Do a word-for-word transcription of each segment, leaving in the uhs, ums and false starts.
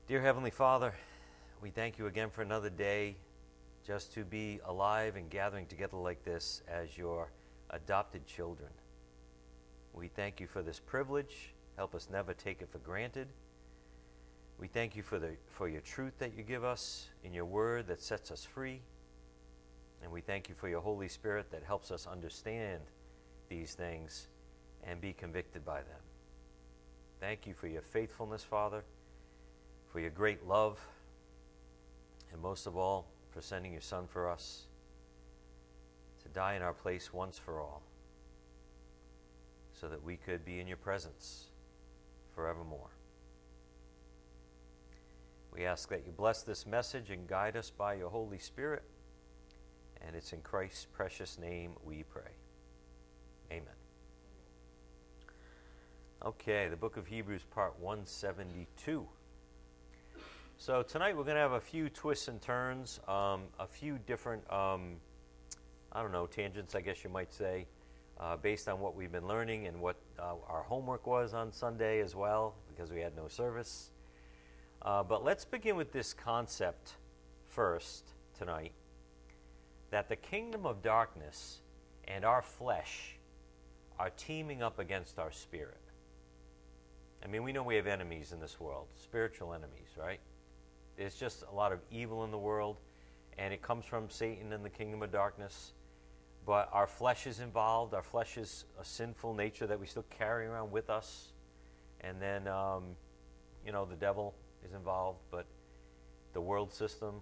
Dear Heavenly Father, we thank you again for another day just to be alive and gathering together like this as your adopted children. We thank you for this privilege. Help us never take it for granted. We thank you for the for your truth that you give us in your word that sets us free. And we thank you for your Holy Spirit that helps us understand these things and be convicted by them. Thank you for your faithfulness, Father, for your great love, and most of all, for sending your Son for us to die in our place once for all, so that we could be in your presence forevermore. We ask that you bless this message and guide us by your Holy Spirit, and it's in Christ's precious name we pray. Amen. Okay, the book of Hebrews, part one seventy-two. So tonight we're going to have a few twists and turns, um, a few different, um, I don't know, tangents, I guess you might say, uh, based on what we've been learning and what uh, our homework was on Sunday as well, because we had no service. Uh, but let's begin with this concept first tonight, that the kingdom of darkness and our flesh are teaming up against our spirit. I mean, we know we have enemies in this world, spiritual enemies, right? There's just a lot of evil in the world, and it comes from Satan and the kingdom of darkness. But our flesh is involved. Our flesh is a sinful nature that we still carry around with us. And then, um, you know, the devil is involved, but the world system.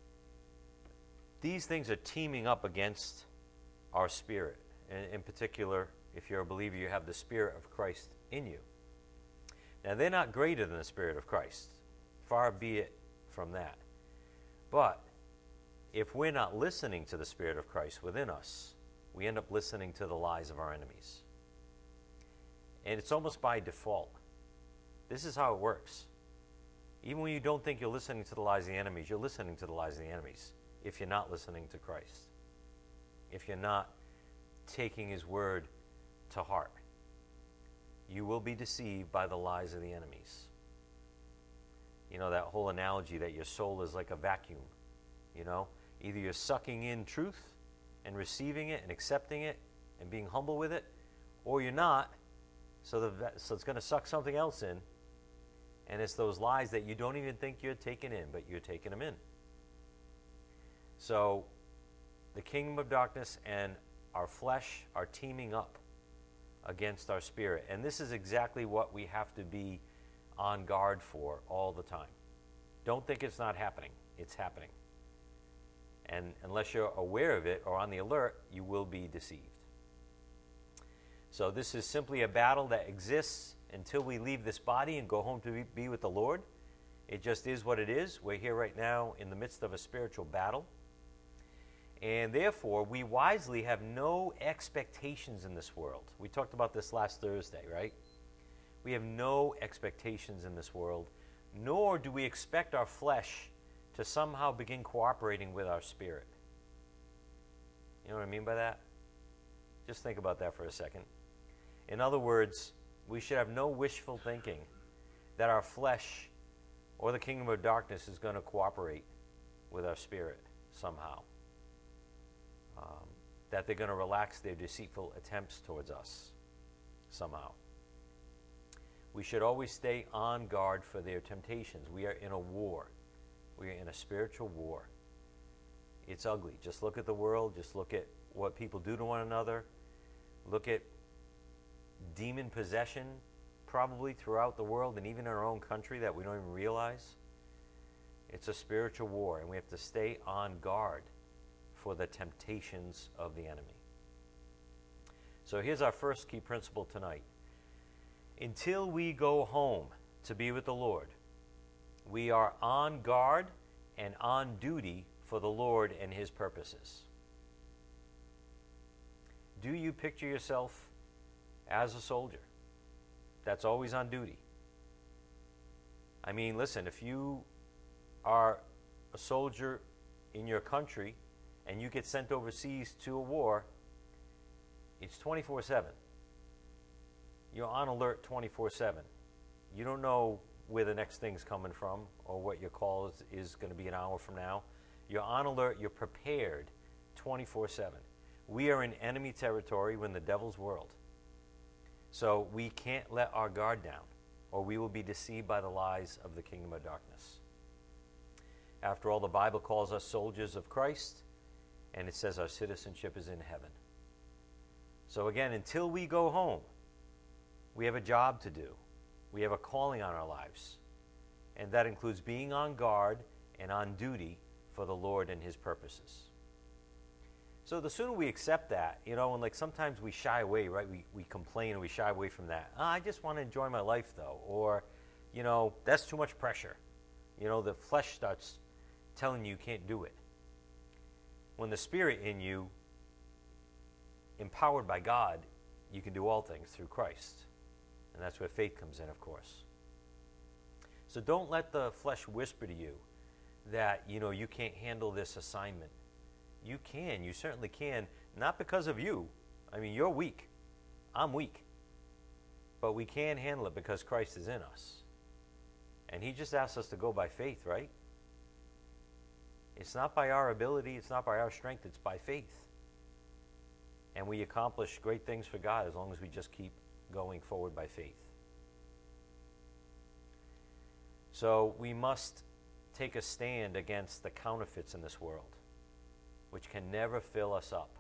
These things are teaming up against our spirit. And in particular, if you're a believer, you have the Spirit of Christ in you. Now, they're not greater than the Spirit of Christ. Far be it from that. But if we're not listening to the Spirit of Christ within us, we end up listening to the lies of our enemies. And it's almost by default. This is how it works. Even when you don't think you're listening to the lies of the enemies, you're listening to the lies of the enemies if you're not listening to Christ. If you're not taking his word to heart. You will be deceived by the lies of the enemies. You know, that whole analogy that your soul is like a vacuum, you know? Either you're sucking in truth and receiving it and accepting it and being humble with it, or you're not, so, the, so it's going to suck something else in, and it's those lies that you don't even think you're taking in, but you're taking them in. So, the kingdom of darkness and our flesh are teaming up against our spirit. And this is exactly what we have to be on guard for all the time. Don't think it's not happening. It's happening. And unless you're aware of it or on the alert, you will be deceived. So this is simply a battle that exists until we leave this body and go home to be with the Lord. It just is what it is. We're here right now in the midst of a spiritual battle. And therefore, we wisely have no expectations in this world. We talked about this last Thursday, right? We have no expectations in this world, nor do we expect our flesh to somehow begin cooperating with our spirit. You know what I mean by that? Just think about that for a second. In other words, we should have no wishful thinking that our flesh or the kingdom of darkness is going to cooperate with our spirit somehow. Um, that they're going to relax their deceitful attempts towards us somehow. We should always stay on guard for their temptations. We are in a war. We are in a spiritual war. It's ugly. Just look at the world. Just look at what people do to one another. Look at demon possession probably throughout the world and even in our own country that we don't even realize. It's a spiritual war, and we have to stay on guard for the temptations of the enemy. So here's our first key principle tonight. Until we go home to be with the Lord, we are on guard and on duty for the Lord and his purposes. Do you picture yourself as a soldier that's always on duty? I mean, listen, if you are a soldier in your country and you get sent overseas to a war, it's twenty-four seven. You're on alert twenty-four seven. You don't know where the next thing's coming from or what your call is, is going to be an hour from now. You're on alert. You're prepared twenty-four seven. We are in enemy territory. We're in the devil's world. So we can't let our guard down, or we will be deceived by the lies of the kingdom of darkness. After all, the Bible calls us soldiers of Christ, and it says our citizenship is in heaven. So again, until we go home, we have a job to do. We have a calling on our lives. And that includes being on guard and on duty for the Lord and his purposes. So the sooner we accept that, you know, and like sometimes we shy away, right? We, we complain and we shy away from that. Oh, I just want to enjoy my life, though. Or, you know, that's too much pressure. You know, the flesh starts telling you you can't do it. When the Spirit in you, empowered by God, you can do all things through Christ. And that's where faith comes in, of course. So don't let the flesh whisper to you that, you know, you can't handle this assignment. You can. You certainly can. Not because of you. I mean, you're weak. I'm weak. But we can handle it because Christ is in us. And he just asks us to go by faith, right? It's not by our ability. It's not by our strength. It's by faith. And we accomplish great things for God as long as we just keep going forward by faith. So we must take a stand against the counterfeits in this world, which can never fill us up.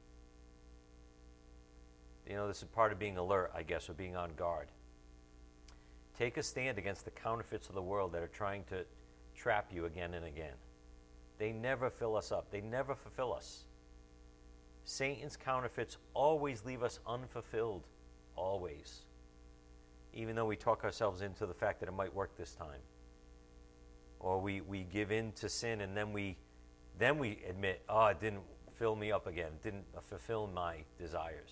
You know, this is part of being alert, I guess, or being on guard. Take a stand against the counterfeits of the world that are trying to trap you again and again. They never fill us up. They never fulfill us. Satan's counterfeits always leave us unfulfilled, always. Even though we talk ourselves into the fact that it might work this time. Or we, we give in to sin and then we then we admit, oh, it didn't fill me up again. It didn't fulfill my desires.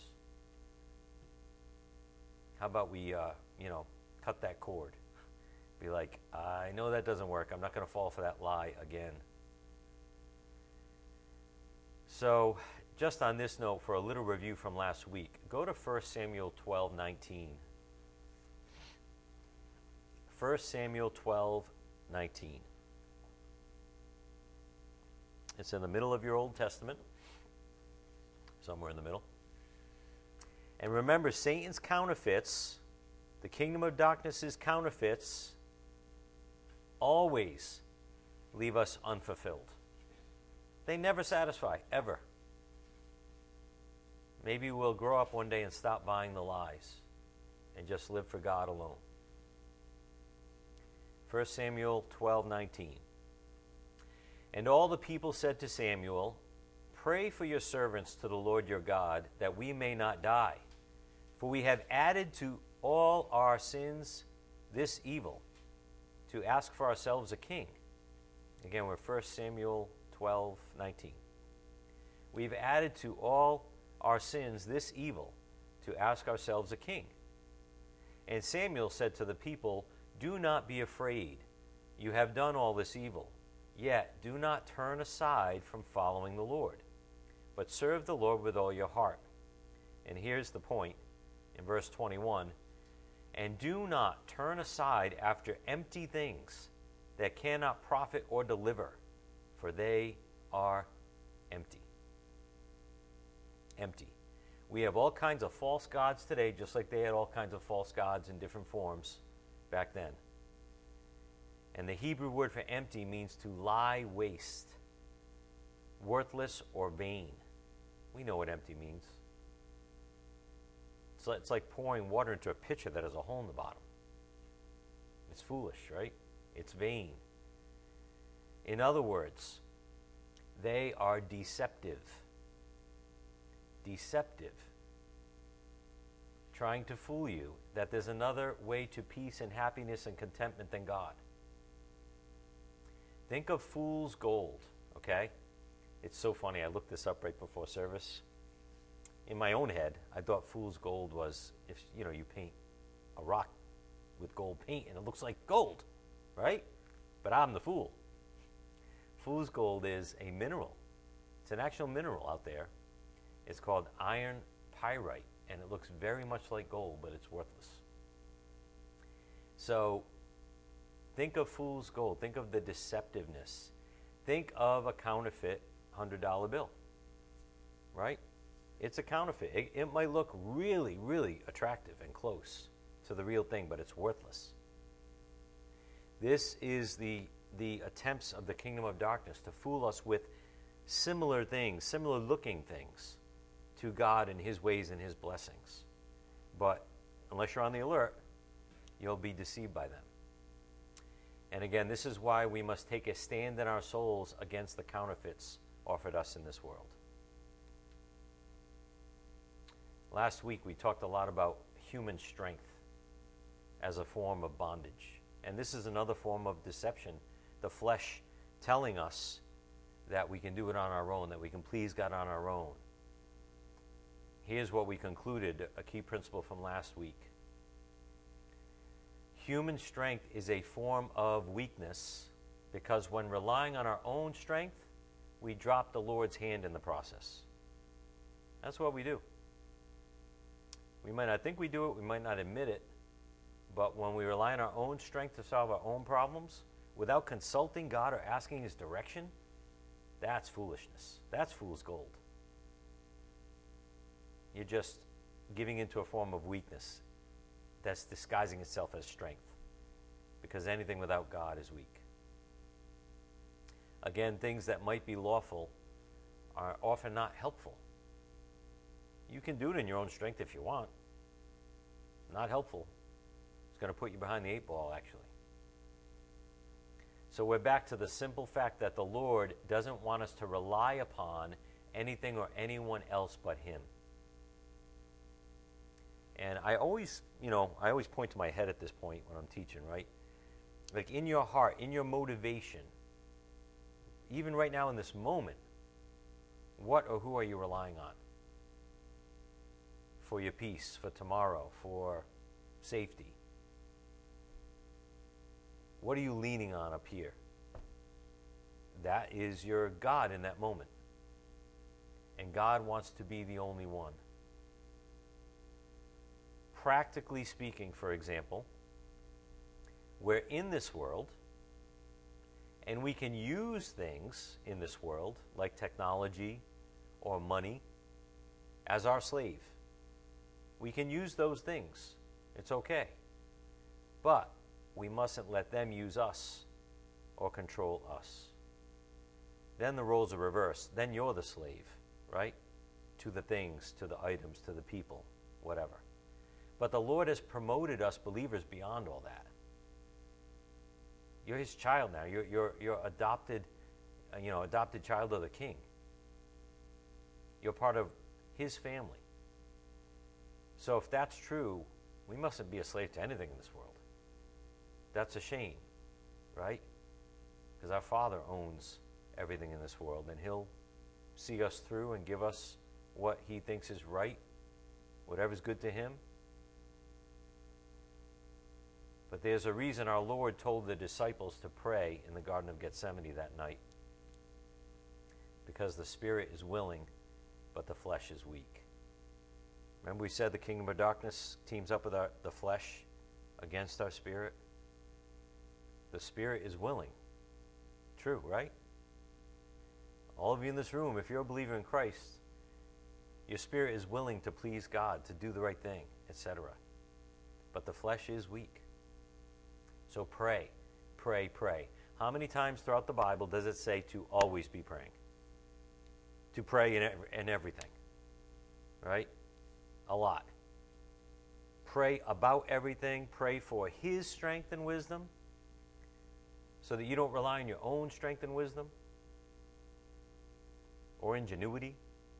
How about we, uh, you know, cut that cord? Be like, I know that doesn't work. I'm not going to fall for that lie again. So, just on this note, for a little review from last week, go to First Samuel twelve nineteen. First Samuel twelve nineteen. It's in the middle of your Old Testament, somewhere in the middle. And remember, Satan's counterfeits, the kingdom of darkness's counterfeits, always leave us unfulfilled. They never satisfy, ever. Maybe we'll grow up one day and stop buying the lies and just live for God alone. First Samuel twelve nineteen. And all the people said to Samuel, pray for your servants to the Lord your God, that we may not die. For we have added to all our sins this evil, to ask for ourselves a king. Again, we're First Samuel twelve nineteen. We've added to all our sins this evil, to ask ourselves a king. And Samuel said to the people, do not be afraid. You have done all this evil. Yet do not turn aside from following the Lord, but serve the Lord with all your heart. And here's the point in verse twenty-one. And do not turn aside after empty things that cannot profit or deliver, for they are empty. Empty. We have all kinds of false gods today, just like they had all kinds of false gods in different forms back then. And the Hebrew word for empty means to lie waste, worthless or vain. We know what empty means. It's like, it's like pouring water into a pitcher that has a hole in the bottom. It's foolish, right? It's vain. In other words, they are deceptive. Deceptive. Trying to fool you that there's another way to peace and happiness and contentment than God. Think of fool's gold, okay? It's so funny. I looked this up right before service. In my own head, I thought fool's gold was if, you know, you paint a rock with gold paint and it looks like gold, right? But I'm the fool. Fool's gold is a mineral. It's an actual mineral out there. It's called iron pyrite, and it looks very much like gold, but it's worthless. So Think of fool's gold. Think of the deceptiveness. Think of a counterfeit one hundred dollar bill, right? It's a counterfeit. It, it might look really, really attractive and close to the real thing, but it's worthless. This is the, the attempts of the kingdom of darkness to fool us with similar things, similar looking things to God and his ways and his blessings. But unless you're on the alert, you'll be deceived by them. And again, this is why we must take a stand in our souls against the counterfeits offered us in this world. Last week we talked a lot about human strength as a form of bondage. And this is another form of deception, the flesh telling us that we can do it on our own, that we can please God on our own. Here's what we concluded, a key principle from last week. Human strength is a form of weakness because when relying on our own strength, we drop the Lord's hand in the process. That's what we do. We might not think we do it, we might not admit it, but when we rely on our own strength to solve our own problems, without consulting God or asking his direction, that's foolishness. That's fool's gold. You're just giving into a form of weakness that's disguising itself as strength, because anything without God is weak. Again, things that might be lawful are often not helpful. You can do it in your own strength if you want. Not helpful. It's going to put you behind the eight ball, actually. So we're back to the simple fact that the Lord doesn't want us to rely upon anything or anyone else but him. And I always, you know, I always point to my head at this point when I'm teaching, right? Like in your heart, in your motivation, even right now in this moment, what or who are you relying on? For your peace, for tomorrow, for safety? What are you leaning on up here? That is your God in that moment. And God wants to be the only one. Practically speaking, for example, we're in this world, and we can use things in this world, like technology or money, as our slave. We can use those things. It's okay. But we mustn't let them use us or control us. Then the roles are reversed. Then you're the slave, right? To the things, to the items, to the people, whatever. But the Lord has promoted us believers beyond all that. You're his child now. You're, you're, you're adopted, uh, you know, adopted child of the King. You're part of his family. So if that's true, we mustn't be a slave to anything in this world. That's a shame, right? Because our Father owns everything in this world, and he'll see us through and give us what he thinks is right, whatever's good to him. But there's a reason our Lord told the disciples to pray in the Garden of Gethsemane that night. Because the spirit is willing, but the flesh is weak. Remember we said the kingdom of darkness teams up with our, the flesh against our spirit? The spirit is willing. True, right? All of you in this room, if you're a believer in Christ, your spirit is willing to please God, to do the right thing, et cetera. But the flesh is weak. So pray, pray, pray. How many times throughout the Bible does it say to always be praying? To pray in, in everything, right? A lot. Pray about everything. Pray for his strength and wisdom so that you don't rely on your own strength and wisdom or ingenuity.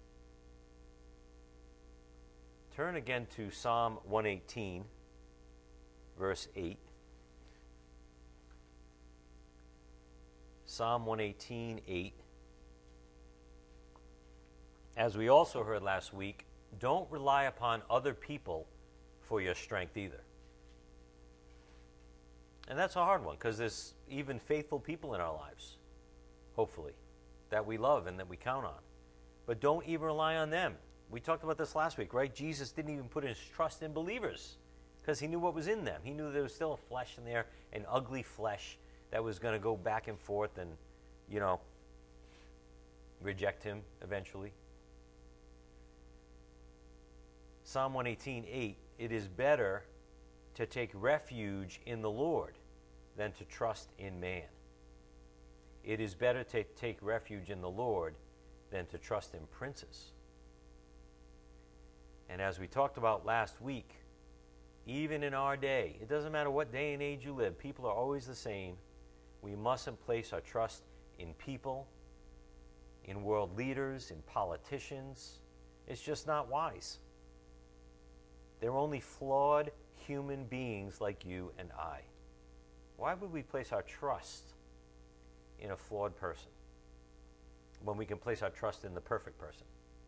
Turn again to Psalm one eighteen, verse eight. Psalm one eighteen, eight. As we also heard last week, don't rely upon other people for your strength either. And that's a hard one because there's even faithful people in our lives, hopefully, that we love and that we count on. But don't even rely on them. We talked about this last week, right? Jesus didn't even put his trust in believers. because he knew what was in them. He knew there was still a flesh in there, an ugly flesh that was going to go back and forth and, you know, reject him eventually. Psalm one eighteen, eight, it is better to take refuge in the Lord than to trust in man. It is better to take refuge in the Lord than to trust in princes. And as we talked about last week, even in our day, it doesn't matter what day and age you live, people are always the same. We mustn't place our trust in people, in world leaders, in politicians. It's just not wise. They're only flawed human beings like you and I. Why would we place our trust in a flawed person when we can place our trust in the perfect person?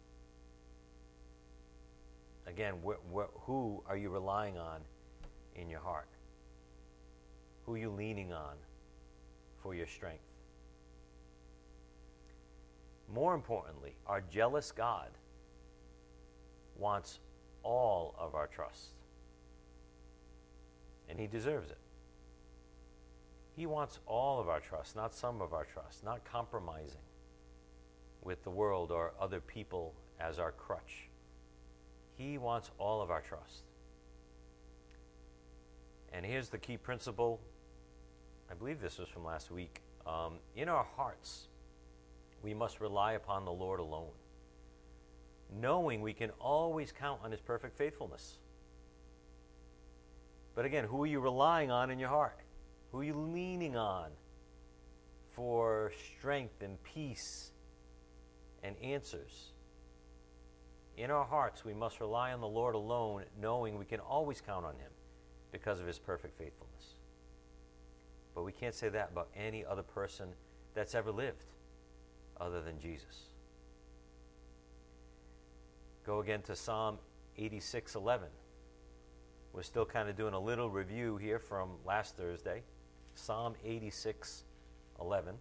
Again, wh- wh- who are you relying on in your heart? Who are you leaning on for your strength? More importantly, our jealous God wants all of our trust. And he deserves it. He wants all of our trust, not some of our trust, not compromising with the world or other people as our crutch. He wants all of our trust. And here's the key principle. I believe this was from last week. Um, in our hearts, we must rely upon the Lord alone, knowing we can always count on his perfect faithfulness. But again, who are you relying on in your heart? Who are you leaning on for strength and peace and answers? In our hearts, we must rely on the Lord alone, knowing we can always count on him because of his perfect faithfulness. But we can't say that about any other person that's ever lived other than Jesus. Go again to Psalm eighty-six eleven. We're still kind of doing a little review here from last Thursday. Psalm eighty-six eleven.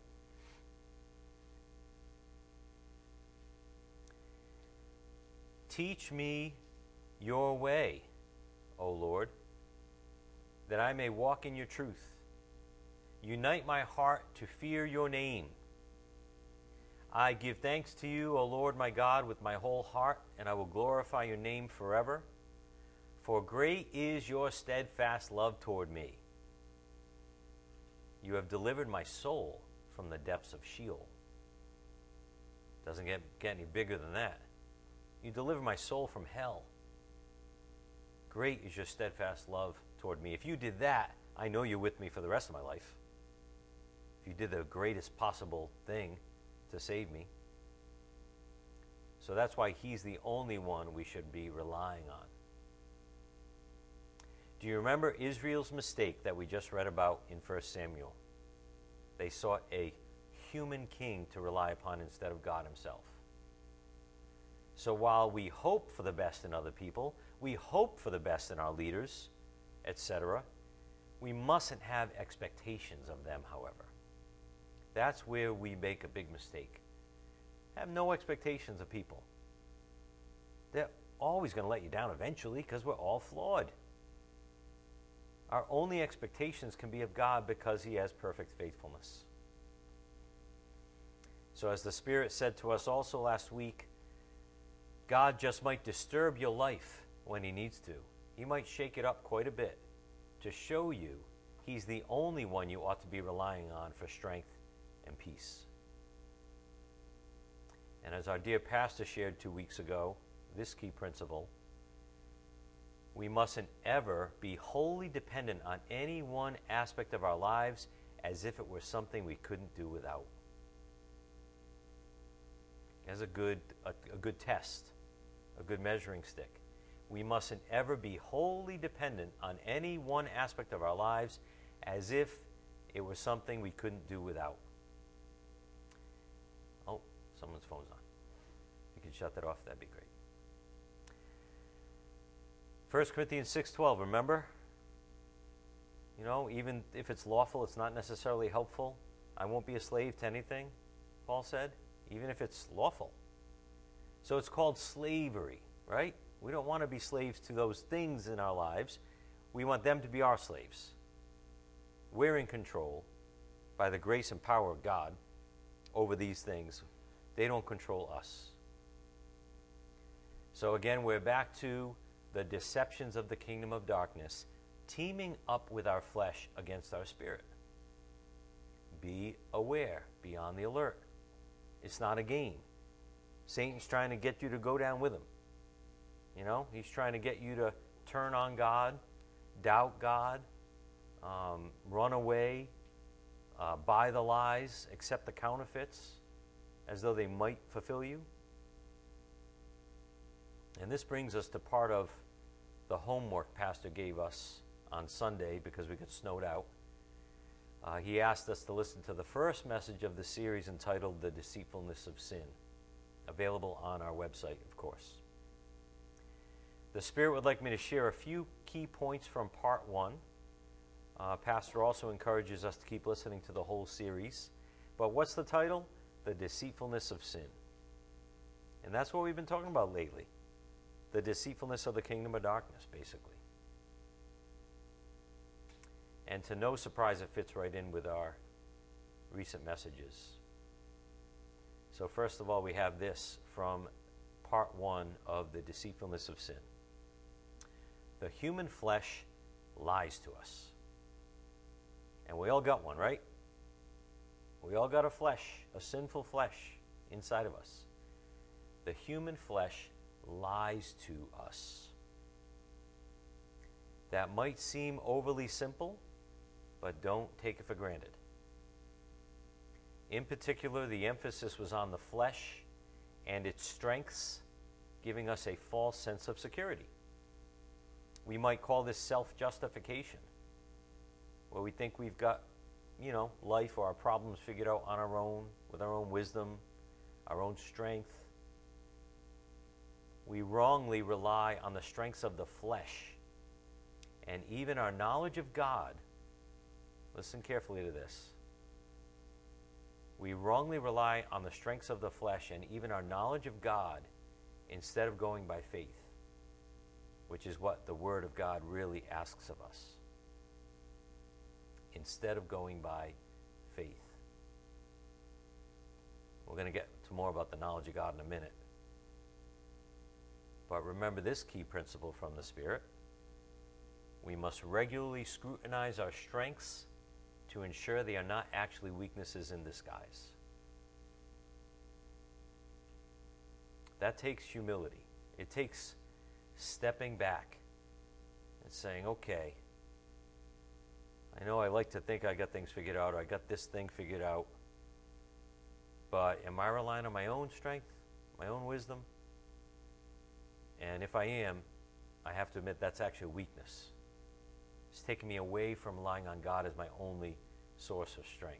Teach me your way, O Lord, that I may walk in your truth. Unite my heart to fear your name. I give thanks to you, O Lord my God, with my whole heart, and I will glorify your name forever. For great is your steadfast love toward me. You have delivered my soul from the depths of Sheol. Doesn't get, get any bigger than that. You deliver my soul from hell. Great is your steadfast love toward me. If you did that, I know you're with me for the rest of my life. If you did the greatest possible thing to save me. So that's why he's the only one we should be relying on. Do you remember Israel's mistake that we just read about in First Samuel? They sought a human king to rely upon instead of God himself. So while we hope for the best in other people, we hope for the best in our leaders, et cetera, we mustn't have expectations of them, however. That's where we make a big mistake. Have no expectations of people. They're always going to let you down eventually because we're all flawed. Our only expectations can be of God because he has perfect faithfulness. So as the Spirit said to us also last week, God just might disturb your life when he needs to. He might shake it up quite a bit to show you he's the only one you ought to be relying on for strength and peace. And as our dear pastor shared two weeks ago, this key principle, we mustn't ever be wholly dependent on any one aspect of our lives as if it were something we couldn't do without. As a good, a, a good test, a good measuring stick. We mustn't ever be wholly dependent on any one aspect of our lives as if it was something we couldn't do without. Oh, someone's phone's on. You can shut that off, that'd be great. First Corinthians six twelve, remember? You know, even if it's lawful, it's not necessarily helpful. I won't be a slave to anything, Paul said, even if it's lawful. So it's called slavery, right? We don't want to be slaves to those things in our lives. We want them to be our slaves. We're in control by the grace and power of God over these things. They don't control us. So again, we're back to the deceptions of the kingdom of darkness teaming up with our flesh against our spirit. Be aware, be on the alert. It's not a game. Satan's trying to get you to go down with him. You know, he's trying to get you to turn on God, doubt God, um, run away, uh, buy the lies, accept the counterfeits as though they might fulfill you. And this brings us to part of the homework Pastor gave us on Sunday because we got snowed out. Uh, he asked us to listen to the first message of the series entitled The Deceitfulness of Sin, available on our website, of course. The Spirit would like me to share a few key points from part one. Uh, Pastor also encourages us to keep listening to the whole series. But what's the title? The Deceitfulness of Sin. And that's what we've been talking about lately. The deceitfulness of the kingdom of darkness, basically. And to no surprise, it fits right in with our recent messages. So first of all, we have this from part one of the deceitfulness of sin. The human flesh lies to us. And we all got one, right? We all got a flesh, a sinful flesh inside of us. The human flesh lies to us. That might seem overly simple, but don't take it for granted. In particular, the emphasis was on the flesh and its strengths, giving us a false sense of security. We might call this self-justification, where we think we've got, you know, life or our problems figured out on our own, with our own wisdom, our own strength. We wrongly rely on the strengths of the flesh and even our knowledge of God. Listen carefully to this. We wrongly rely on the strengths of the flesh and even our knowledge of God instead of going by faith, which is what the Word of God really asks of us. Instead of going by faith. We're going to get to more about the knowledge of God in a minute. But remember this key principle from the Spirit. We must regularly scrutinize our strengths to ensure they are not actually weaknesses in disguise. That takes humility. It takes stepping back and saying, okay, I know I like to think I got things figured out, or I got this thing figured out, but am I relying on my own strength, my own wisdom? And if I am, I have to admit that's actually a weakness. It's taking me away from relying on God as my only source of strength.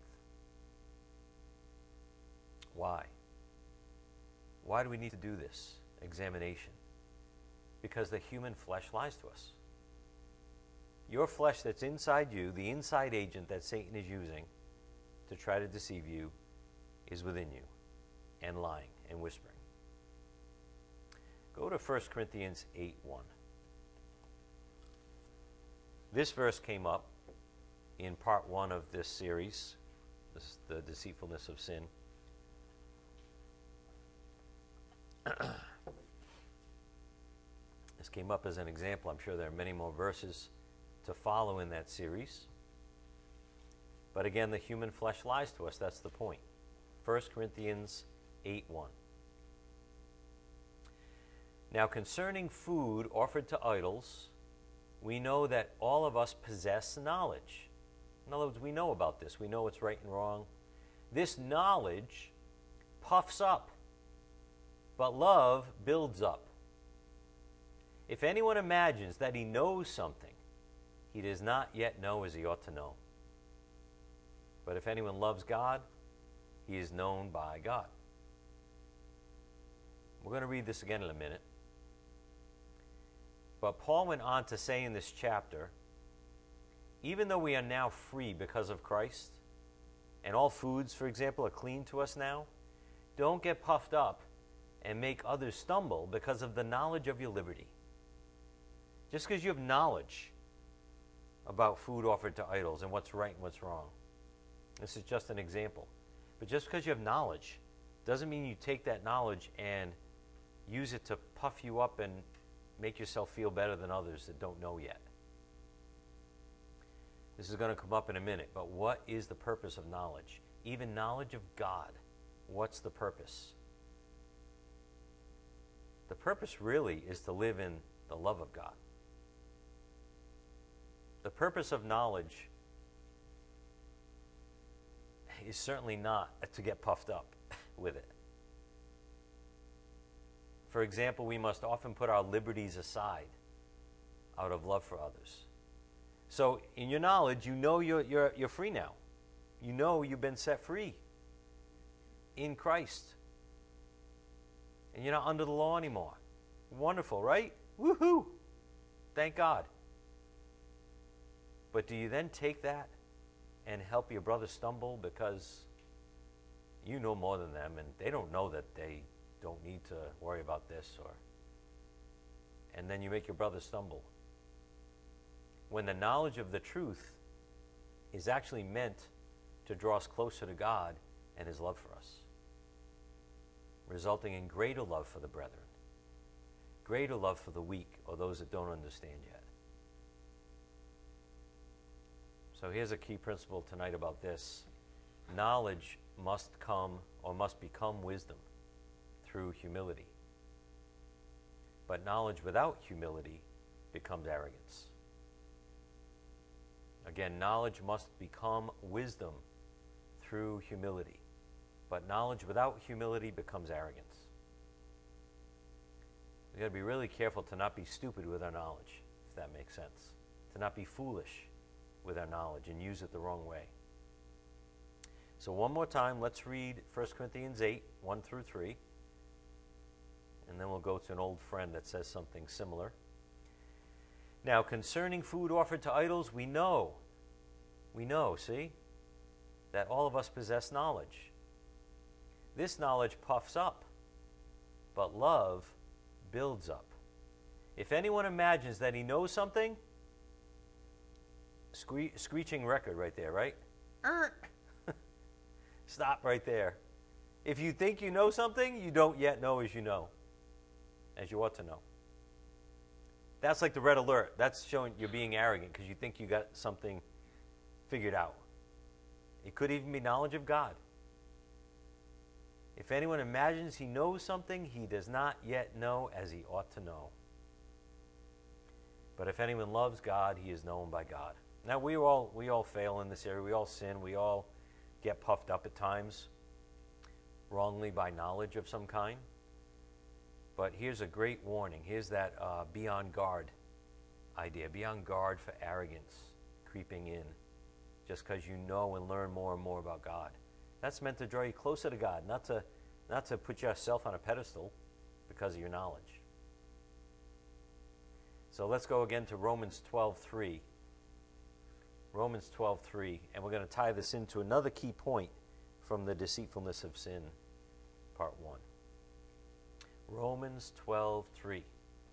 Why? Why do we need to do this examination? Because the human flesh lies to us. Your flesh that's inside you, the inside agent that Satan is using to try to deceive you, is within you and lying and whispering. Go to First Corinthians eight one. This verse came up in part one of this series, this, the deceitfulness of sin. This came up as an example. I'm sure there are many more verses to follow in that series. But again, the human flesh lies to us. That's the point. First Corinthians eight one. Now, concerning food offered to idols, we know that all of us possess knowledge. In other words, we know about this. We know what's right and wrong. This knowledge puffs up, but love builds up. If anyone imagines that he knows something, he does not yet know as he ought to know. But if anyone loves God, he is known by God. We're going to read this again in a minute. But Paul went on to say in this chapter, even though we are now free because of Christ, and all foods, for example, are clean to us now, don't get puffed up and make others stumble because of the knowledge of your liberty. Just because you have knowledge about food offered to idols and what's right and what's wrong. This is just an example. But just because you have knowledge doesn't mean you take that knowledge and use it to puff you up and make yourself feel better than others that don't know yet. This is going to come up in a minute, but what is the purpose of knowledge? Even knowledge of God, what's the purpose? The purpose really is to live in the love of God. The purpose of knowledge is certainly not to get puffed up with it. For example, we must often put our liberties aside out of love for others. So in your knowledge, you know you're, you're, you're free now. You know you've been set free in Christ. And you're not under the law anymore. Wonderful, right? Woohoo! Thank God. But do you then take that and help your brother stumble because you know more than them and they don't know that they don't need to worry about this, or and then you make your brother stumble? When the knowledge of the truth is actually meant to draw us closer to God and His love for us, resulting in greater love for the brethren, greater love for the weak or those that don't understand yet. So here's a key principle tonight about this. Knowledge must come or must become wisdom through humility. But knowledge without humility becomes arrogance. Again, knowledge must become wisdom through humility. But knowledge without humility becomes arrogance. We've got to be really careful to not be stupid with our knowledge, if that makes sense. To not be foolish with our knowledge and use it the wrong way. So one more time, let's read First Corinthians eight, one through three. And then we'll go to an old friend that says something similar. Now, concerning food offered to idols, we know, we know, see, that all of us possess knowledge. This knowledge puffs up, but love builds up. If anyone imagines that he knows something, scree- screeching record right there, right? Stop right there. If you think you know something, you don't yet know as you know, as you ought to know. That's like the red alert. That's showing you're being arrogant because you think you got something figured out. It could even be knowledge of God. If anyone imagines he knows something, he does not yet know as he ought to know. But if anyone loves God, he is known by God. Now, we all we all fail in this area. We all sin. We all get puffed up at times, wrongly by knowledge of some kind. But here's a great warning. Here's that uh, be on guard idea. Be on guard for arrogance creeping in just because you know and learn more and more about God. That's meant to draw you closer to God, not to, not to put yourself on a pedestal because of your knowledge. So let's go again to Romans twelve three. Romans twelve three, and we're going to tie this into another key point from the deceitfulness of sin, part one. Romans twelve three.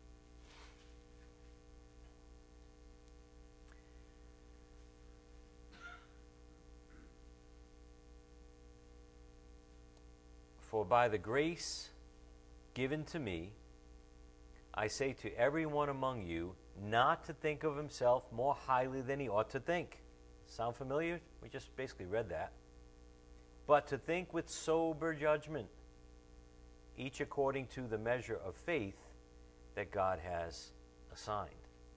For by the grace given to me, I say to everyone among you, not to think of himself more highly than he ought to think. Sound familiar? We just basically read that. But to think with sober judgment, each according to the measure of faith that God has assigned.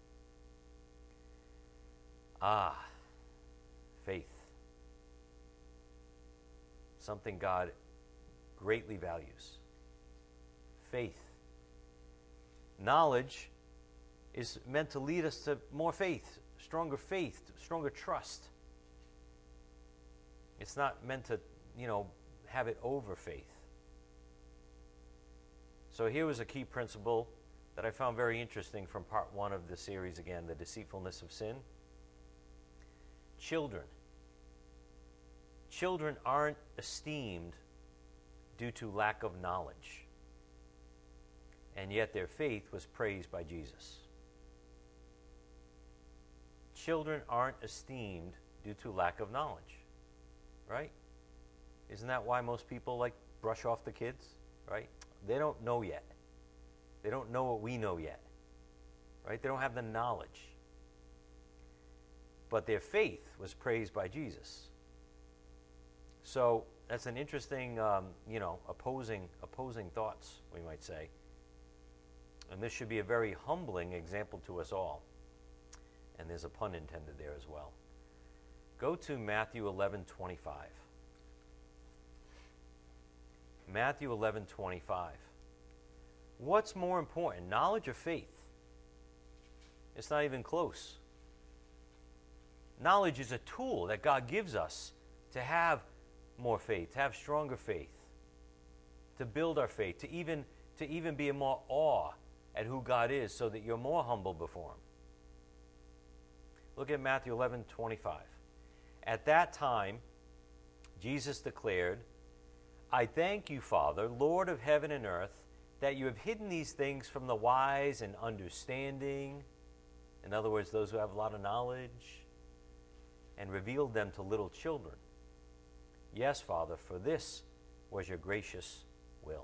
Ah, faith. Something God greatly values. Faith. Knowledge is meant to lead us to more faith, stronger faith, stronger trust. It's not meant to, you know, have it over faith. So here was a key principle that I found very interesting from part one of the series again, the deceitfulness of sin. Children. Children aren't esteemed due to lack of knowledge. And yet their faith was praised by Jesus. children aren't esteemed due to lack of knowledge, right? Isn't that why most people like brush off the kids, right? They don't know yet. They don't know what we know yet, right? They don't have the knowledge. But their faith was praised by Jesus. So that's an interesting, um, you know, opposing opposing thoughts, we might say. And this should be a very humbling example to us all. And there's a pun intended there as well. Go to Matthew eleven twenty-five. Matthew eleven twenty-five. What's more important, knowledge or faith? It's not even close. Knowledge is a tool that God gives us to have more faith, to have stronger faith, to build our faith, to even, to even be in more awe at who God is so that you're more humble before Him. Look at Matthew eleven twenty-five. At that time, Jesus declared, I thank you, Father, Lord of heaven and earth, that you have hidden these things from the wise and understanding, in other words, those who have a lot of knowledge, and revealed them to little children. Yes, Father, for this was your gracious will.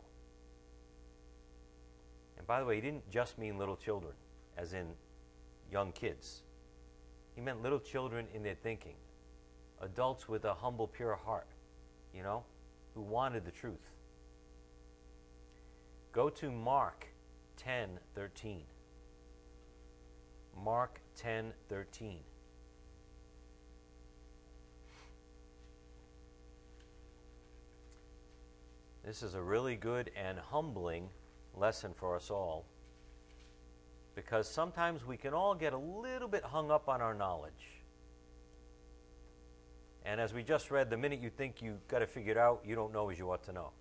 And by the way, he didn't just mean little children, as in young kids. He meant little children in their thinking, adults with a humble, pure heart, you know, who wanted the truth. Go to Mark ten thirteen. Mark ten thirteen. This is a really good and humbling lesson for us all, because sometimes we can all get a little bit hung up on our knowledge. And as we just read, the minute you think you got it figured out, you don't know as you ought to know.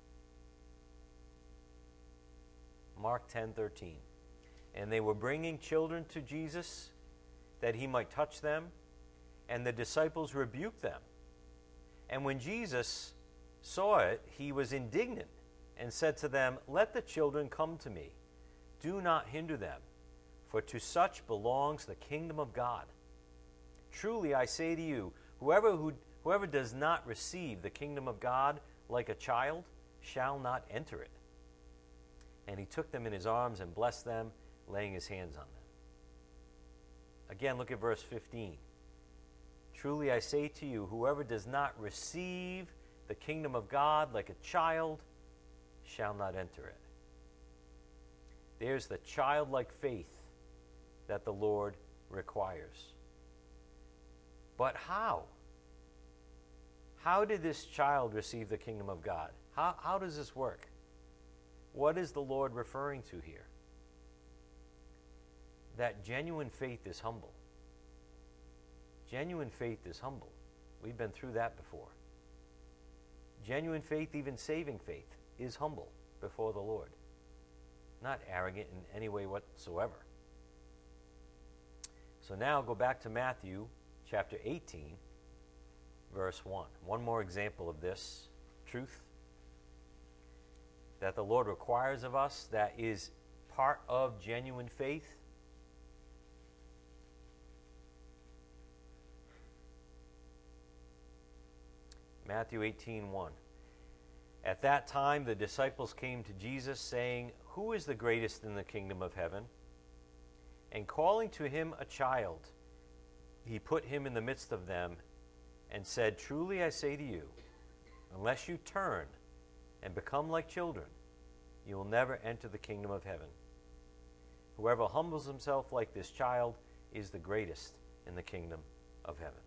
Mark ten thirteen. And they were bringing children to Jesus that he might touch them, and the disciples rebuked them. And when Jesus saw it, he was indignant and said to them, let the children come to me. Do not hinder them, for to such belongs the kingdom of God. Truly I say to you, whoever who, whoever does not receive the kingdom of God like a child shall not enter it. And he took them in his arms and blessed them, laying his hands on them. Again, look at verse fifteen. Truly I say to you, whoever does not receive the kingdom of God like a child shall not enter it. There's the childlike faith that the Lord requires. But how? How did this child receive the kingdom of God? How, how does this work? What is the Lord referring to here? That genuine faith is humble. Genuine faith is humble. We've been through that before. Genuine faith, even saving faith, is humble before the Lord. Not arrogant in any way whatsoever. So now go back to Matthew chapter eighteen, verse one. One more example of this truth that the Lord requires of us that is part of genuine faith. Matthew eighteen one. At that time the disciples came to Jesus, saying, who is the greatest in the kingdom of heaven? And calling to him a child, he put him in the midst of them, and said, truly I say to you, unless you turn and become like children, you will never enter the kingdom of heaven. Whoever humbles himself like this child is the greatest in the kingdom of heaven.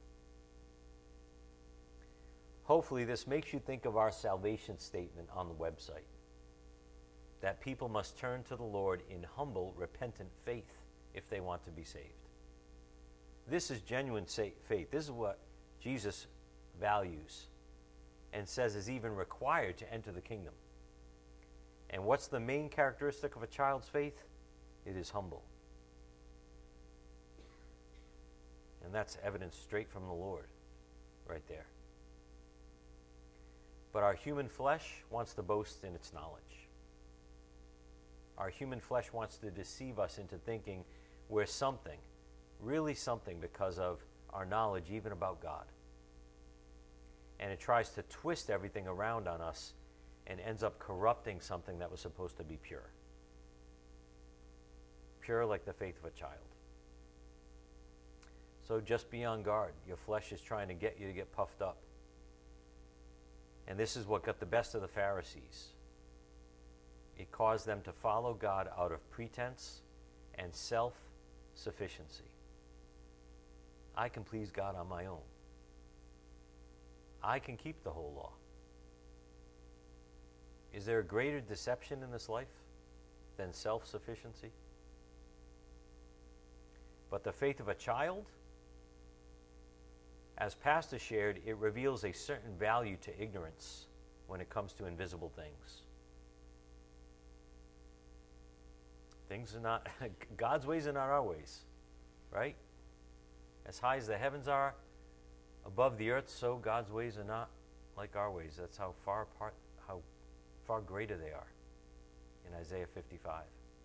Hopefully this makes you think of our salvation statement on the website, that people must turn to the Lord in humble, repentant faith if they want to be saved. This is genuine faith. This is what Jesus values and says is even required to enter the kingdom. And what's the main characteristic of a child's faith? It is humble. And that's evidence straight from the Lord right there. But our human flesh wants to boast in its knowledge. Our human flesh wants to deceive us into thinking we're something really something because of our knowledge even about God. And it tries to twist everything around on us and ends up corrupting something that was supposed to be pure. Pure like the faith of a child. So just be on guard. Your flesh is trying to get you to get puffed up. And this is what got the best of the Pharisees. It caused them to follow God out of pretense and self-sufficiency. I can please God on my own. I can keep the whole law. Is there a greater deception in this life than self-sufficiency? But the faith of a child, as Pastor shared, it reveals a certain value to ignorance when it comes to invisible things. Things are not, God's ways are not our ways, right? As high as the heavens are above the earth, so God's ways are not like our ways. That's how far apart, how far greater they are in Isaiah fifty-five.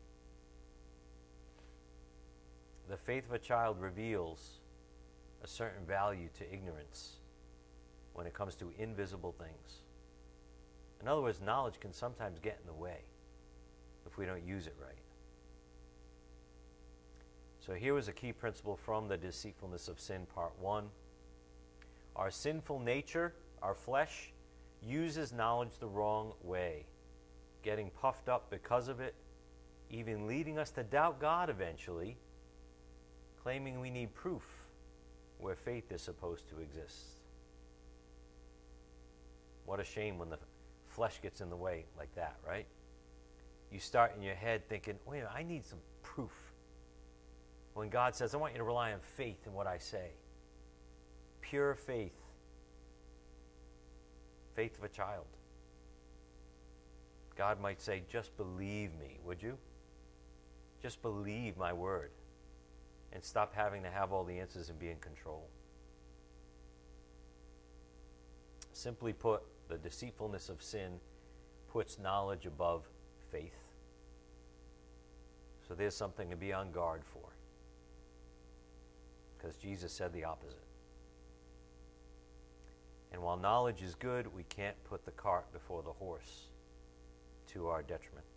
The faith of a child reveals a certain value to ignorance when it comes to invisible things. In other words, knowledge can sometimes get in the way if we don't use it right. So here was a key principle from the deceitfulness of sin, part one. Our sinful nature, our flesh, uses knowledge the wrong way, getting puffed up because of it, even leading us to doubt God eventually, claiming we need proof where faith is supposed to exist. What a shame when the flesh gets in the way like that, right? You start in your head thinking, wait a minute, I need some proof. When God says, I want you to rely on faith in what I say. Pure faith. Faith of a child. God might say, just believe me, would you? Just believe my word. And stop having to have all the answers and be in control. Simply put, the deceitfulness of sin puts knowledge above faith. So there's something to be on guard for. Because Jesus said the opposite. And while knowledge is good, we can't put the cart before the horse to our detriment.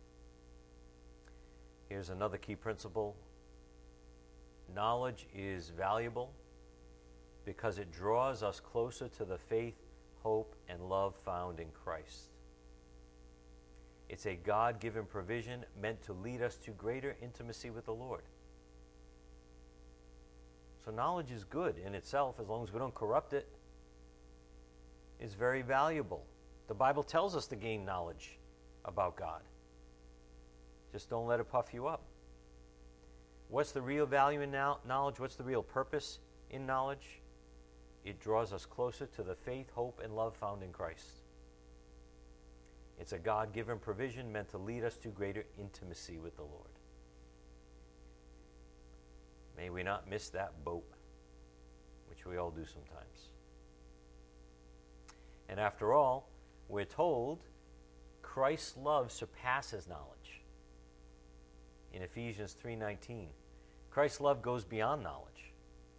Here's another key principle. Knowledge is valuable because it draws us closer to the faith, hope, and love found in Christ. It's a God-given provision meant to lead us to greater intimacy with the Lord. So knowledge is good in itself as long as we don't corrupt it. It's very valuable. The Bible tells us to gain knowledge about God. Just don't let it puff you up. What's the real value in knowledge? What's the real purpose in knowledge? It draws us closer to the faith, hope, and love found in Christ. It's a God-given provision meant to lead us to greater intimacy with the Lord. May we not miss that boat, which we all do sometimes. And after all, we're told Christ's love surpasses knowledge. In Ephesians three nineteen, Christ's love goes beyond knowledge.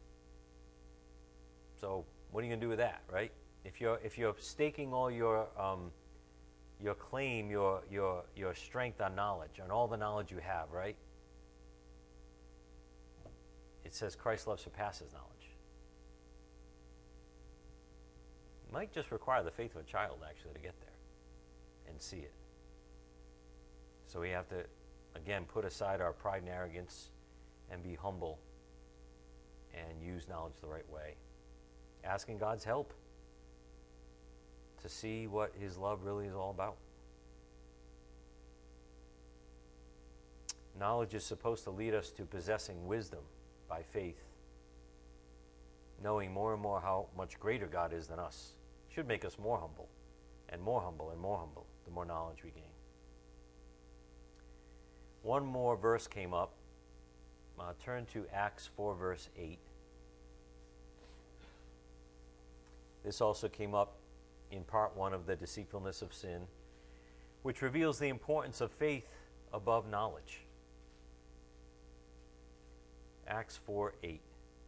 So what are you going to do with that, right? If you're if you're staking all your um, your claim, your your your strength on knowledge, on all the knowledge you have, right? It says Christ's love surpasses knowledge. It might just require the faith of a child actually to get there and see it. So we have to, again, put aside our pride and arrogance and be humble and use knowledge the right way. Asking God's help to see what his love really is all about. Knowledge is supposed to lead us to possessing wisdom by faith, knowing more and more how much greater God is than us. Should make us more humble, and more humble, and more humble, the more knowledge we gain. One more verse came up. Uh, turn to Acts four, verse eight. This also came up in part one of the deceitfulness of sin, which reveals the importance of faith above knowledge. Acts four eight.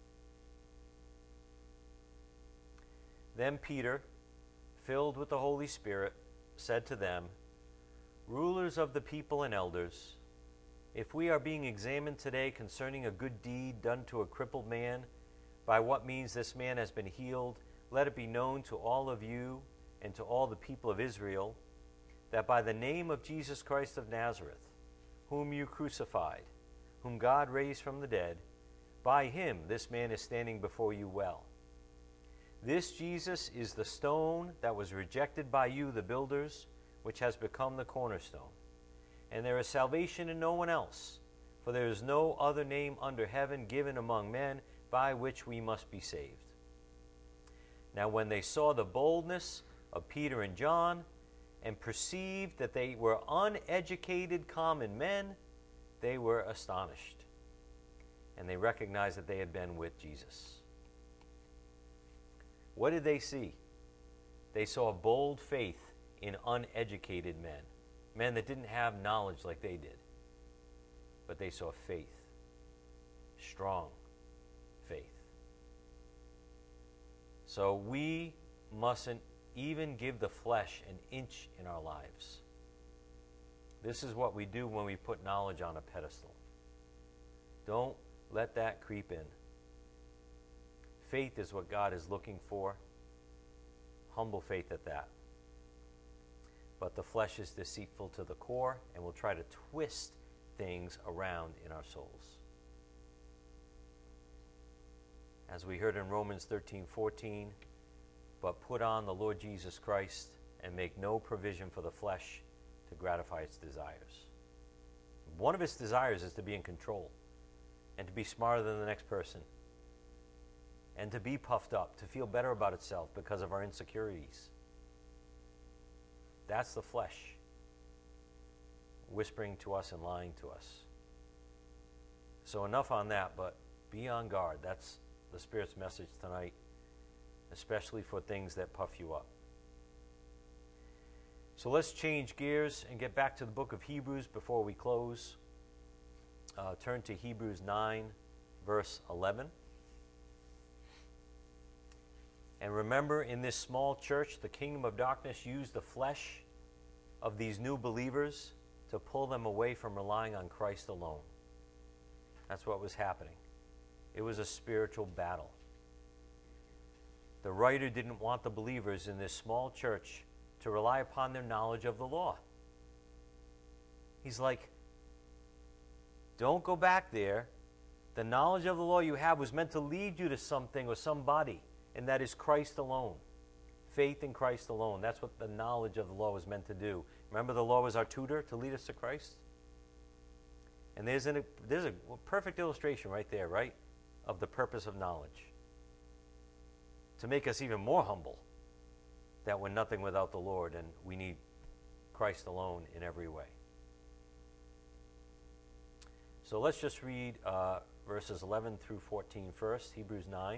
Then Peter, filled with the Holy Spirit, said to them, "Rulers of the people and elders, if we are being examined today concerning a good deed done to a crippled man, by what means this man has been healed, let it be known to all of you and to all the people of Israel, that by the name of Jesus Christ of Nazareth, whom you crucified, whom God raised from the dead, by him this man is standing before you well. This Jesus is the stone that was rejected by you, the builders, which has become the cornerstone. And there is salvation in no one else, for there is no other name under heaven given among men by which we must be saved." Now when they saw the boldness of Peter and John, and perceived that they were uneducated common men, they were astonished. And they recognized that they had been with Jesus. What did they see? They saw bold faith in uneducated men, men that didn't have knowledge like they did. But they saw faith, strong faith. So we mustn't even give the flesh an inch in our lives. This is what we do when we put knowledge on a pedestal. Don't let that creep in. Faith is what God is looking for. Humble faith at that. But the flesh is deceitful to the core and will try to twist things around in our souls. As we heard in Romans thirteen fourteen, but put on the Lord Jesus Christ and make no provision for the flesh to gratify its desires. One of its desires is to be in control and to be smarter than the next person and to be puffed up, to feel better about itself because of our insecurities. That's the flesh whispering to us and lying to us. So enough on that, but be on guard. That's the Spirit's message tonight, especially for things that puff you up. So let's change gears and get back to the book of Hebrews before we close. Uh, turn to Hebrews nine, verse eleven. And remember, in this small church, the kingdom of darkness used the flesh of these new believers to pull them away from relying on Christ alone. That's what was happening. It was a spiritual battle. The writer didn't want the believers in this small church to rely upon their knowledge of the law. He's like, don't go back there. The knowledge of the law you have was meant to lead you to something or somebody, and that is Christ alone. Faith in Christ alone. That's what the knowledge of the law was meant to do. Remember, the law was our tutor to lead us to Christ? And there's, an, there's a perfect illustration right there, right, of the purpose of knowledge. To make us even more humble, that we're nothing without the Lord and we need Christ alone in every way. So let's just read uh, verses eleven through fourteen first, Hebrews nine.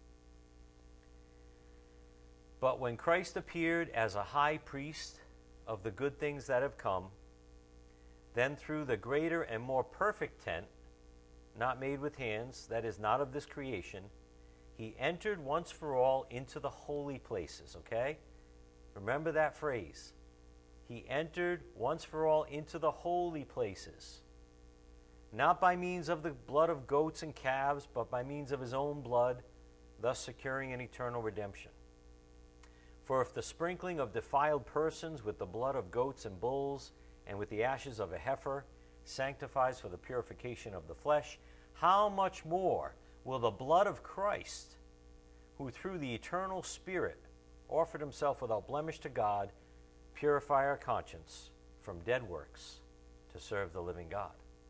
But when Christ appeared as a high priest of the good things that have come, then through the greater and more perfect tent, not made with hands, that is not of this creation, he entered once for all into the holy places, okay? Remember that phrase. He entered once for all into the holy places, not by means of the blood of goats and calves, but by means of his own blood, thus securing an eternal redemption. For if the sprinkling of defiled persons with the blood of goats and bulls and with the ashes of a heifer sanctifies for the purification of the flesh, how much more will the blood of Christ, who through the eternal Spirit offered himself without blemish to God, purify our conscience from dead works to serve the living God?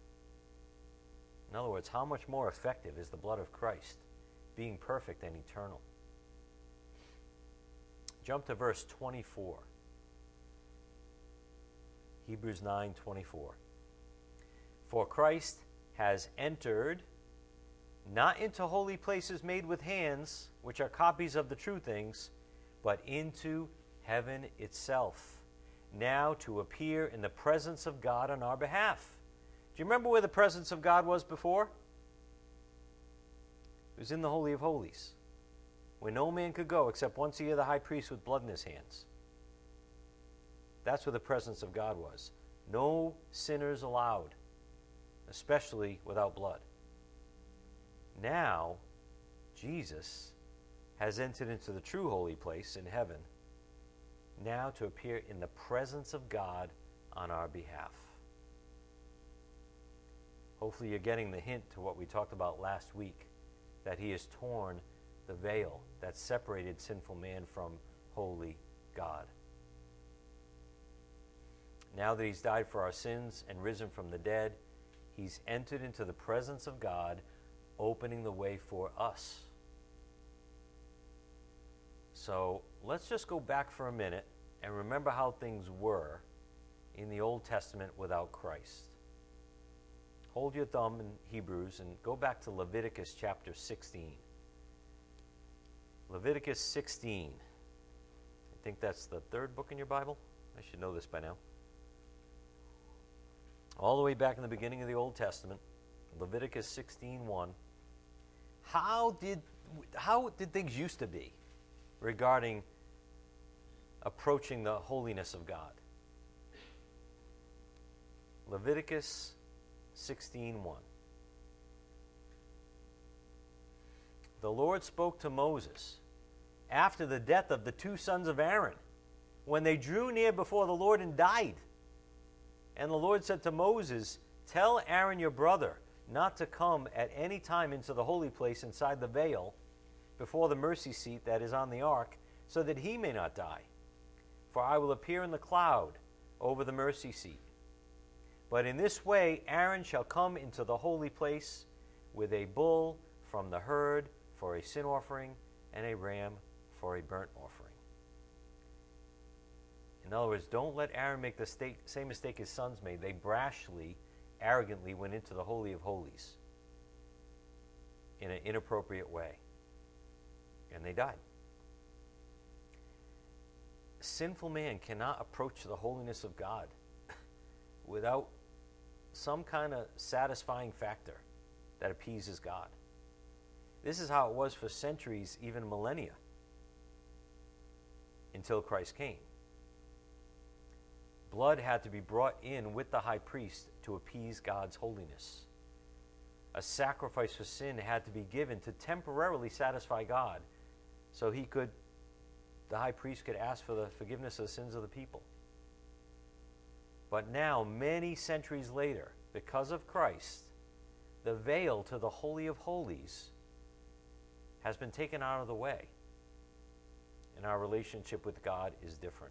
In other words, how much more effective is the blood of Christ, being perfect and eternal? Jump to verse twenty-four. Hebrews nine twenty-four. For Christ has entered not into holy places made with hands, which are copies of the true things, but into heaven itself, now to appear in the presence of God on our behalf. Do you remember where the presence of God was before? It was in the Holy of Holies, where no man could go except once a year the high priest with blood in his hands. That's where the presence of God was. No sinners allowed, especially without blood. Now, Jesus has entered into the true holy place in heaven, now to appear in the presence of God on our behalf. Hopefully you're getting the hint to what we talked about last week, that he has torn the veil that separated sinful man from holy God. Now that he's died for our sins and risen from the dead, he's entered into the presence of God, opening the way for us. So let's just go back for a minute and remember how things were in the Old Testament without Christ. Hold your thumb in Hebrews and go back to Leviticus chapter sixteen. Leviticus sixteen. I think that's the third book in your Bible. I should know this by now. All the way back in the beginning of the Old Testament, Leviticus sixteen one. How did how did things used to be regarding approaching the holiness of God? Leviticus sixteen one. The Lord spoke to Moses after the death of the two sons of Aaron, when they drew near before the Lord and died. And the Lord said to Moses, "Tell Aaron your brother not to come at any time into the holy place inside the veil before the mercy seat that is on the ark, so that he may not die. For I will appear in the cloud over the mercy seat. But in this way Aaron shall come into the holy place with a bull from the herd for a sin offering and a ram for a burnt offering." In other words, don't let Aaron make the state, same mistake his sons made. They brashly, arrogantly went into the Holy of Holies in an inappropriate way. And they died. Sinful man cannot approach the holiness of God without some kind of satisfying factor that appeases God. This is how it was for centuries, even millennia, until Christ came. Blood had to be brought in with the high priest to appease God's holiness. A sacrifice for sin had to be given to temporarily satisfy God, so he could, the high priest could ask for the forgiveness of the sins of the people. But now, many centuries later, because of Christ, the veil to the Holy of Holies has been taken out of the way, and our relationship with God is different.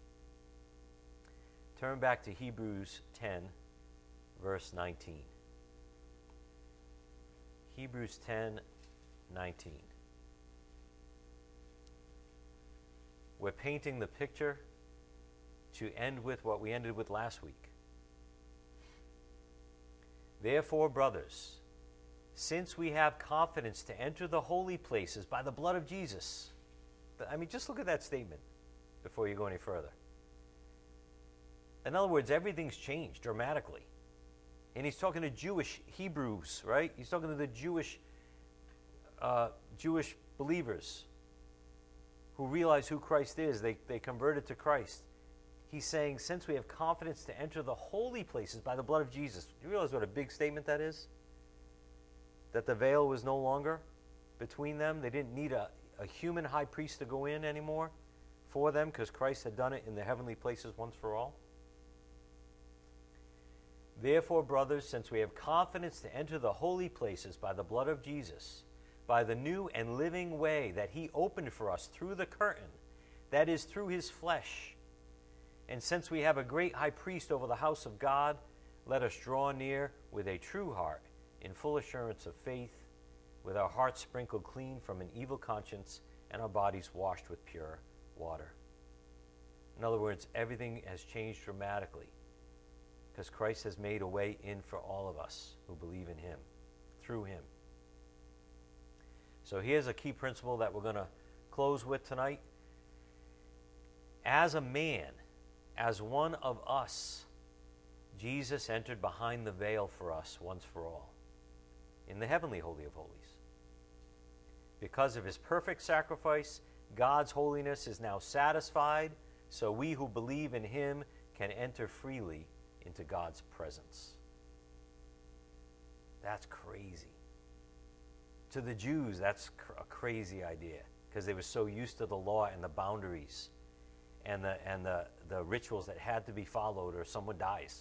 Turn back to Hebrews ten, verse nineteen. Hebrews ten, nineteen. We're painting the picture to end with what we ended with last week. Therefore, brothers, since we have confidence to enter the holy places by the blood of Jesus. I mean, just look at that statement before you go any further. In other words, everything's changed dramatically. And he's talking to Jewish Hebrews, right? He's talking to the Jewish uh, Jewish believers who realize who Christ is. They, they converted to Christ. He's saying, since we have confidence to enter the holy places by the blood of Jesus. Do you realize what a big statement that is? That the veil was no longer between them. They didn't need a, a human high priest to go in anymore for them, because Christ had done it in the heavenly places once for all. Therefore, brothers, since we have confidence to enter the holy places by the blood of Jesus, by the new and living way that he opened for us through the curtain, that is, through his flesh, and since we have a great high priest over the house of God, let us draw near with a true heart, in full assurance of faith, with our hearts sprinkled clean from an evil conscience and our bodies washed with pure water. In other words, everything has changed dramatically, because Christ has made a way in for all of us who believe in him, through him. So here's a key principle that we're going to close with tonight. As a man, as one of us, Jesus entered behind the veil for us once for all, in the heavenly Holy of Holies. Because of his perfect sacrifice, God's holiness is now satisfied, so we who believe in him can enter freely into God's presence. That's crazy. To the Jews, that's cr- a crazy idea, because they were so used to the law and the boundaries and the and the, the rituals that had to be followed or someone dies.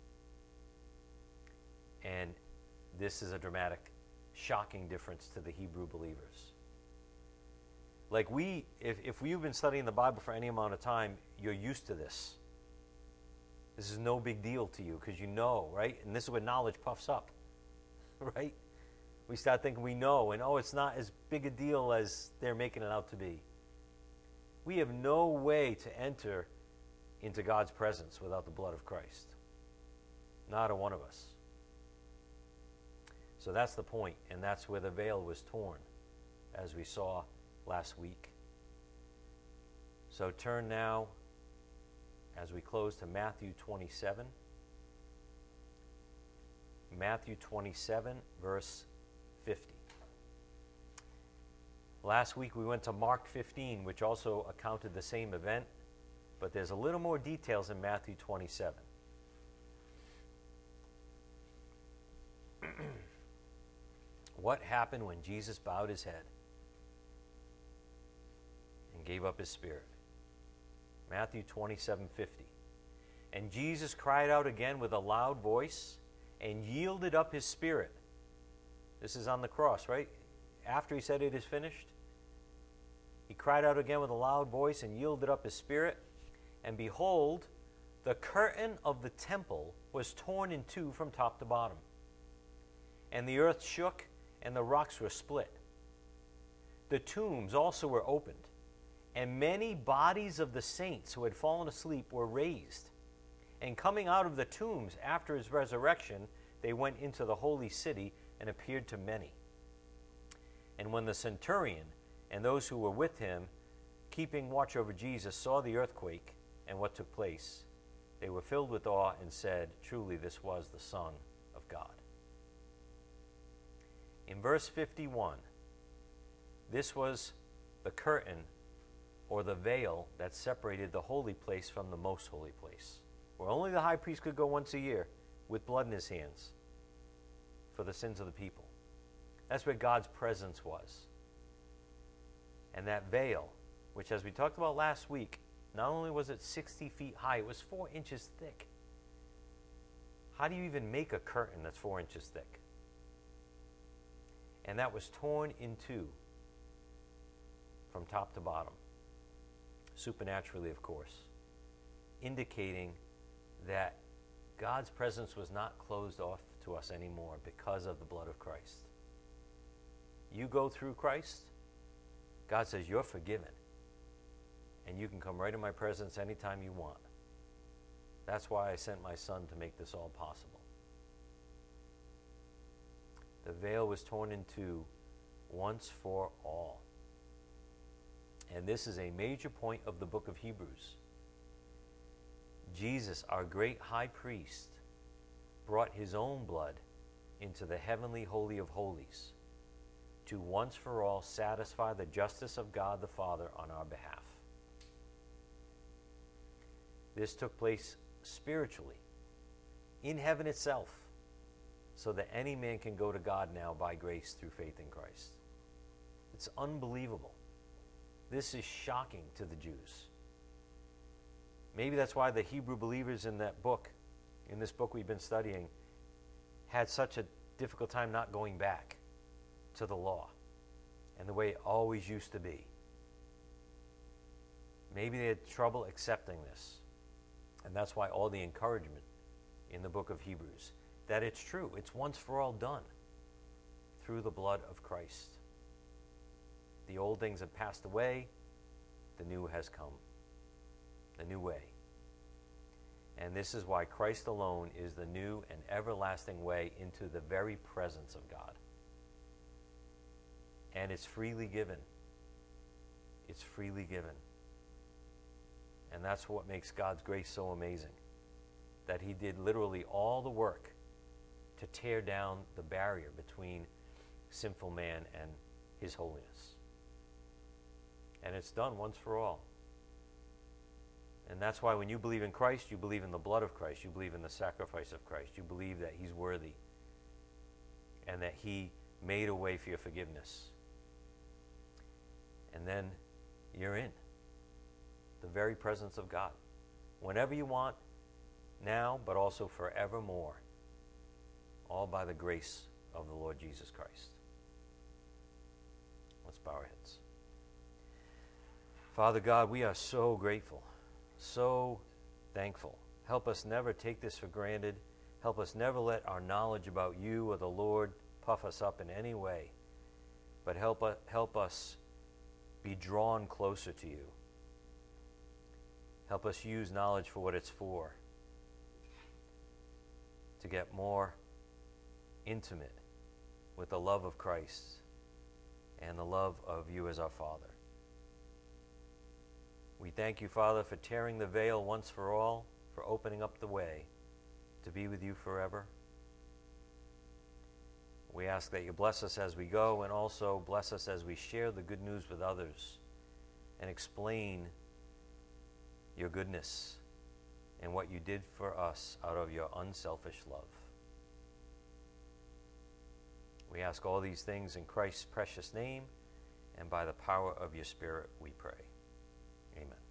And this is a dramatic, shocking difference to the Hebrew believers. Like we, if, if we've been studying the Bible for any amount of time, you're used to this. This is no big deal to you because you know, right? And this is when knowledge puffs up, right? We start thinking we know, and oh, it's not as big a deal as they're making it out to be. We have no way to enter into God's presence without the blood of Christ. Not a one of us. So that's the point, and that's where the veil was torn, as we saw last week. So turn now, as we close, to Matthew twenty-seven. Matthew twenty-seven, verse fifty. Last week we went to Mark fifteen, which also accounted the same event, but there's a little more details in Matthew twenty-seven. What happened when Jesus bowed his head and gave up his spirit? Matthew twenty-seven fifty. And Jesus cried out again with a loud voice and yielded up his spirit. This is on the cross, right? After he said it is finished, he cried out again with a loud voice and yielded up his spirit. And behold, the curtain of the temple was torn in two from top to bottom. And the earth shook, and the rocks were split. The tombs also were opened, and many bodies of the saints who had fallen asleep were raised. And coming out of the tombs after his resurrection, they went into the holy city and appeared to many. And when the centurion and those who were with him, keeping watch over Jesus, saw the earthquake and what took place, they were filled with awe and said, "Truly this was the Son of God." In verse fifty-one, this was the curtain or the veil that separated the holy place from the most holy place, where only the high priest could go once a year with blood in his hands for the sins of the people. That's where God's presence was. And that veil, which as we talked about last week, not only was it sixty feet high, it was four inches thick. How do you even make a curtain that's four inches thick? And that was torn in two from top to bottom, supernaturally, of course, indicating that God's presence was not closed off to us anymore because of the blood of Christ. You go through Christ, God says you're forgiven, and you can come right in my presence anytime you want. That's why I sent my Son to make this all possible. The veil was torn in two once for all. And this is a major point of the book of Hebrews. Jesus, our great high priest, brought his own blood into the heavenly holy of holies to once for all satisfy the justice of God the Father on our behalf. This took place spiritually, in heaven itself, so that any man can go to God now by grace through faith in Christ. It's unbelievable. This is shocking to the Jews. Maybe that's why the Hebrew believers in that book, in this book we've been studying, had such a difficult time not going back to the law and the way it always used to be. Maybe they had trouble accepting this. And that's why all the encouragement in the book of Hebrews, that it's true, it's once for all done through the blood of Christ. The old things have passed away, the new has come, the new way. And this is why Christ alone is the new and everlasting way into the very presence of God. And it's freely given. It's freely given. And that's what makes God's grace so amazing, that he did literally all the work to tear down the barrier between sinful man and his holiness. And it's done once for all. And that's why when you believe in Christ, you believe in the blood of Christ. You believe in the sacrifice of Christ. You believe that he's worthy and that he made a way for your forgiveness. And then you're in the very presence of God. Whenever you want, now, but also forevermore. All by the grace of the Lord Jesus Christ. Let's bow our heads. Father God, we are so grateful, so thankful. Help us never take this for granted. Help us never let our knowledge about you or the Lord puff us up in any way. But help, uh, help us be drawn closer to you. Help us use knowledge for what it's for. To get more intimate with the love of Christ and the love of you as our Father. We thank you, Father, for tearing the veil once for all, for opening up the way to be with you forever. We ask that you bless us as we go, and also bless us as we share the good news with others and explain your goodness and what you did for us out of your unselfish love. We ask all these things in Christ's precious name, and by the power of your Spirit we pray. Amen.